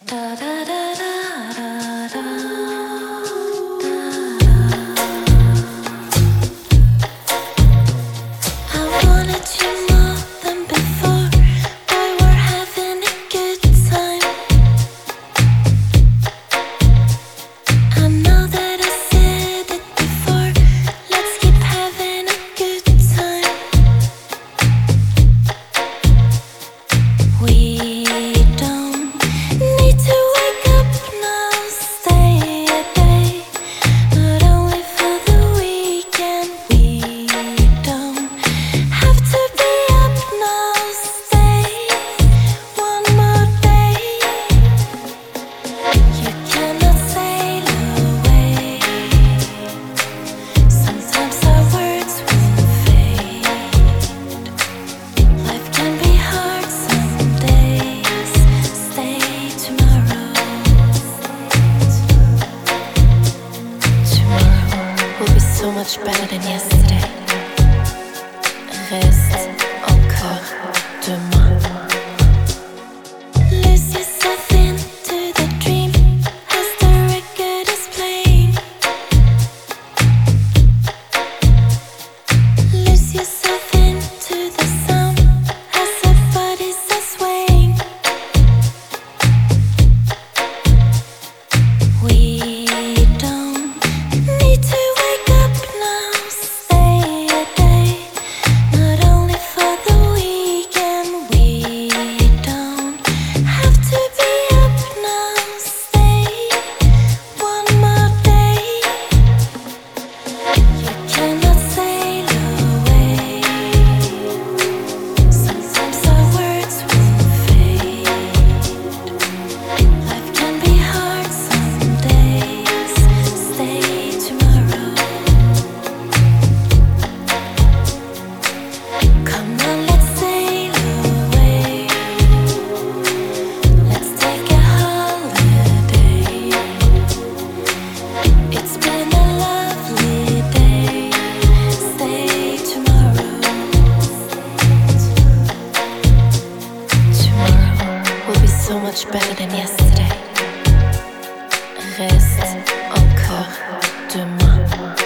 Much better than yesterday. Reste encore demain. Lose yourself into the dream as the record is playing. Lose yourself into the sound as the bodies are swaying. We don't need to wake up now, stay a day, not only for the weekend. We don't have to be up now, stay one more day. You cannot sail away. Sometimes our words will fade. Life can be hard some days, stay tomorrow. Come on, let's sail away. Let's take a holiday. It's been a lovely day. Stay tomorrow. Tomorrow will be so much better than yesterday. Reste encore demain.